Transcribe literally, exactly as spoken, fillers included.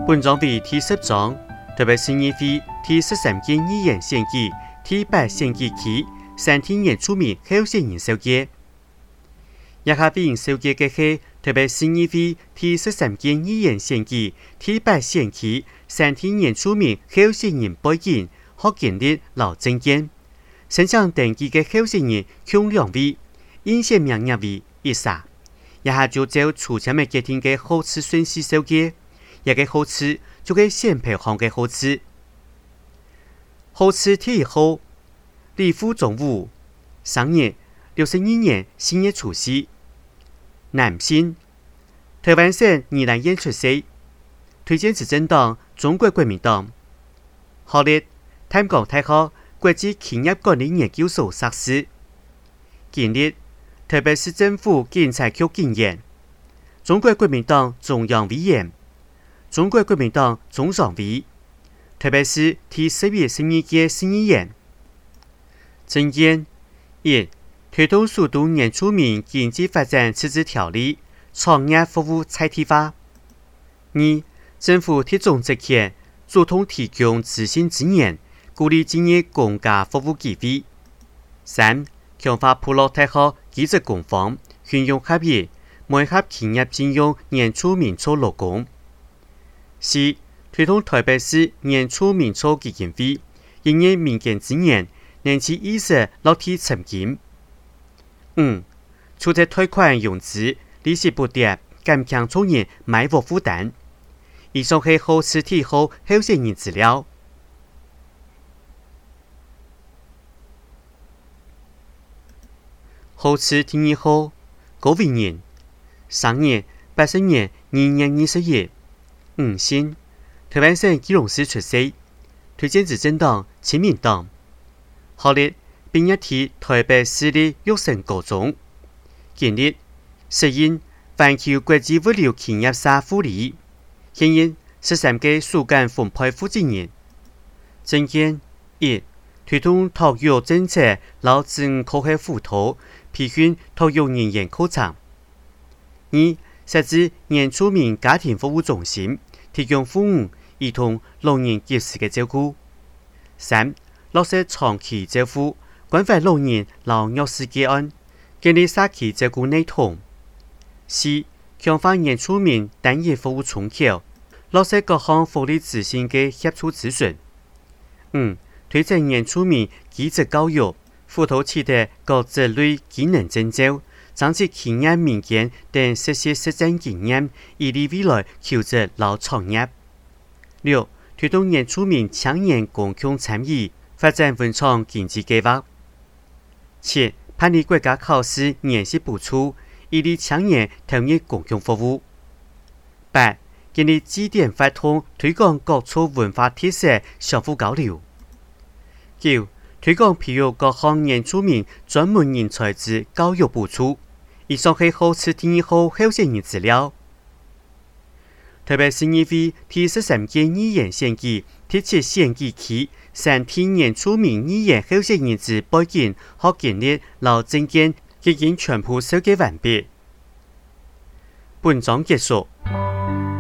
本章为第十章，特别是议会第十三届议员选举第八选举期三天演出名候选人收结。也下边收结嘅係特別是議會第十三屆議員選舉第八選期三天演出名候選人背景和建立老政見。申請登記嘅候選人共兩位，應選名額為一殺。也下就照出簽嘅決定嘅好次順序收結。一個好次就係選票行嘅好次。好次第一號，李副總務，生年六十二年四月除夕，男性，台灣省宜蘭縣出世，推薦執政黨中國國民黨。學歷，淡江大學國際企業管理研究所碩士。經歷，台北市政府警察局警員，中國國民黨中央委員。中國國民黨中常委，特別是第十月十二屆市議員。政見一、推動數度原住民經濟發展自治條例，創業服務在地化。二、政府提總職權，主動提供資訊資源，鼓勵建立公家服務機會。三、強化普羅大學技職工坊，運用合約，媒合企業聘用原住民做勞工。四、推動台北市原住民族基金會，營業民間資源，年期意識落地尋金。五、出借貸款融資，利息不跌，減輕眾人買屋負擔。以上係好次第後候選人資料。好次第二號，高偉人，生年八十年二月二十日。五姓，台灣省基隆市出世，推薦執政黨親民黨。學歷，畢業於台北市立育成高中。經歷，適應環球國際物流企業社護理。現任十三屆屬幹分配負責人。政見一、推動托育政策，勞資科學輔導，培訓托育人員課程。二、設置原住民家庭服務中心，提供父母、兒童、老人及時嘅照顧。三、落實長期照顧，關懷老人老弱勢個案，建立社區照顧系統。四、強化原住民單一服務窗口，落實各項福利資訊嘅協助諮詢。五、推進原住民技職教育，輔導取得各職類技能證照。增值企業民間等實習實戰經驗，以利未來求職和創業。六、推動原住民青年共同參與發展文創經濟計劃。七、辦理國家考試研習補助，以利青年投入公共服務。八、建立據點發通，推廣各處文化特色相互交流。九、推廣培育各項原住民專門人才之教育補助。以上係好次第二號候選人資料。台北市議會第十三屆議員選舉第七選舉期三天原住民議員候選人之背景和建立和政見已經全部收集完畢。本章結束。